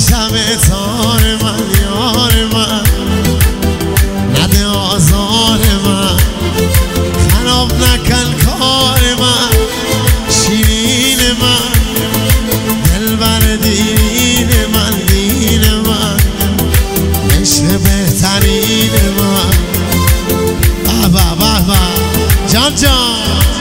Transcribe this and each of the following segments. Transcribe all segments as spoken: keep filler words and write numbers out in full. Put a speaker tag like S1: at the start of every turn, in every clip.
S1: شب تار من یار من نده آزار من خراب نکن کار من شیرین من دلبر دیرین من دین من عشق بهترین من بابا بابا جان جان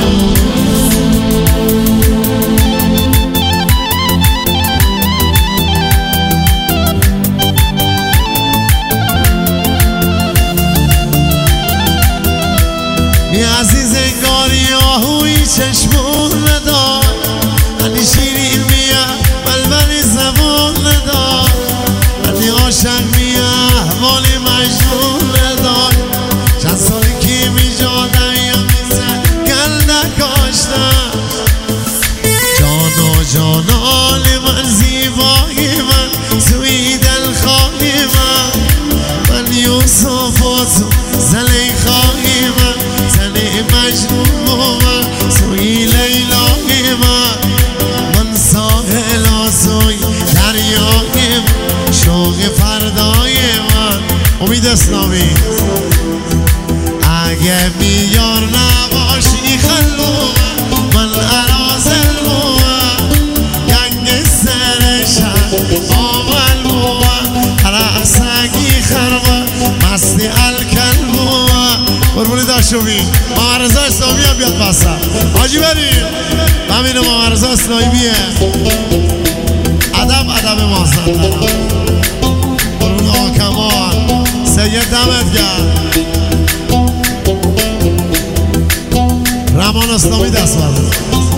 S1: عزیز انگاری آهوی چشمون ندار علی شیرین میا بلبلی زبون ندار علی عاشق میا احوالی مجنون ندار چند سالی که می جادم یا میزن گل نکاشتم جانا جانال من زیبایی من توی دلخواهی من من یوسف و تو زلیخایی من مجنون من توی لیلای من من ساحل آسوی دریای من شوق فردای من امید اسلامی اگه بیار نباشی خلو من ارازل من گنگ سرشن آمل من رقصگی خربه مستی الکل من قربونی داشتومی محمد رضا اسلامی هم بیاد بسر حاجی بریم همینه محمد رضا اسلامیه ادب ادب مازندران قربون آقا کمال سید دمت گرد رمان اسلامی دست برد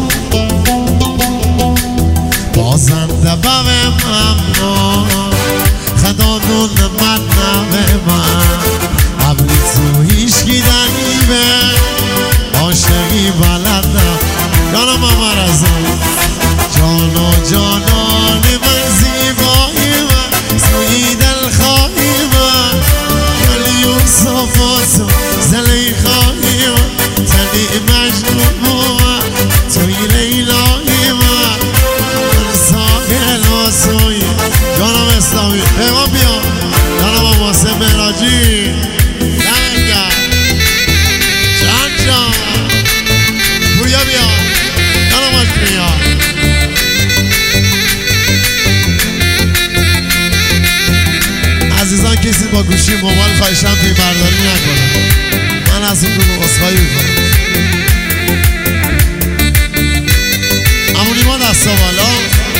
S1: بازنده بوه ممنون خدا دون من نوه من قبلی تو هیشگی دنیبه عاشقی بلدم جانم محمد رضا جانا جانان من زیبایی من توی دلخواهی من ولی یوسف و تو زلیخایی من تنی مجنون من توی لیلایی من من ساحل و توی جانم اسلامی پیمان بیان جانم واسه مراجی عزیزان کسی با گوشی موبایل خواهشم پی برداری نکنه من از اون رو اصخایی میکنم امونی ما دستا بالا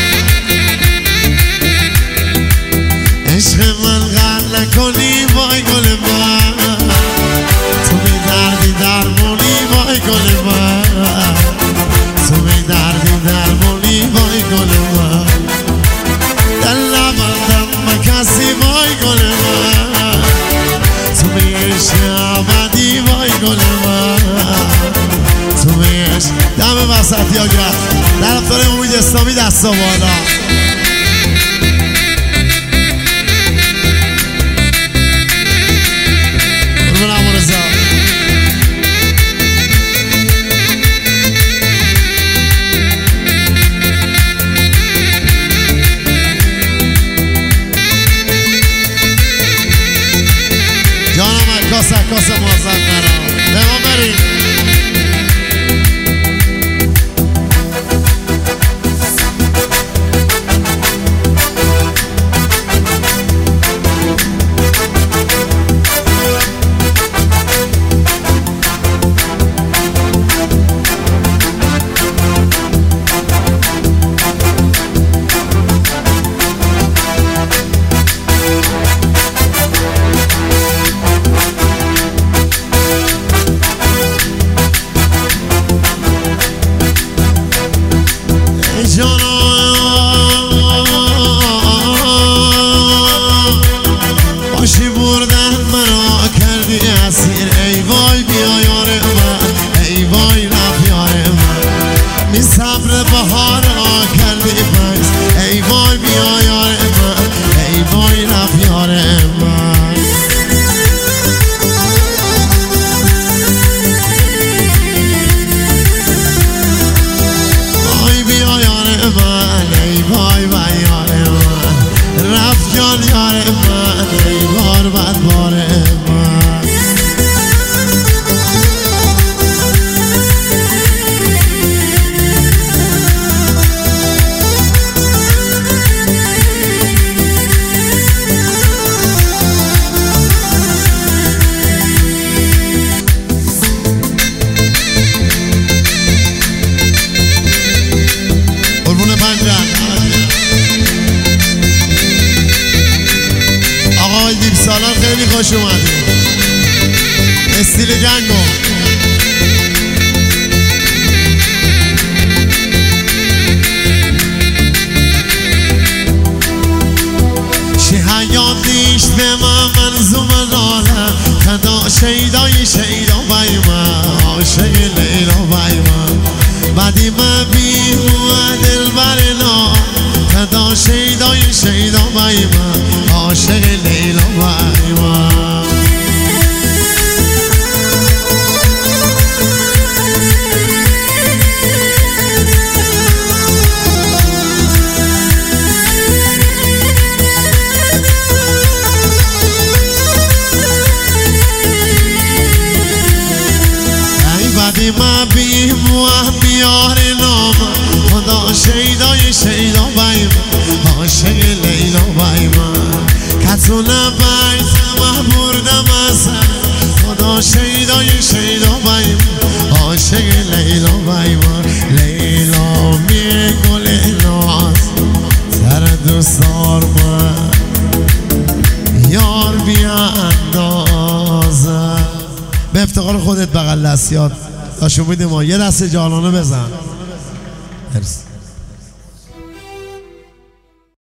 S1: عشق من غر نکنی وای گل من تو می دردی درمونی وای گل من تو می دردی درمونی وای گل من دل نبندم با کسی وای گل من تو می عشق ابدی وای گل من تو می عشق دم وسطی ها گرد در افتار امید اسلامی دستا بالا قربون عمو رضا جانم عکاس عکاس مازندران به ما بریم خوش اومدید استیل گنگو حیات نیست به من منظوم نالم خدا شیدای شیدا بای من عاشق لیلا بای من بعدی من بیمو دل برنا خدا شیدای شیدا بای من عاشق لیلا بای من ما بیم و بیار نام خدا شیدای شیدا بای من عاشق لیلا بای من کتونه بیتم بردم از خدا شیدای شیدا بای من عاشق لیلا بای من لیلا می گل ناز سر دوستار من یار بیا اندازه به افتخار خودت بغل دستیات داشت امیدی ما یه دست جانانه بزن. مرسی.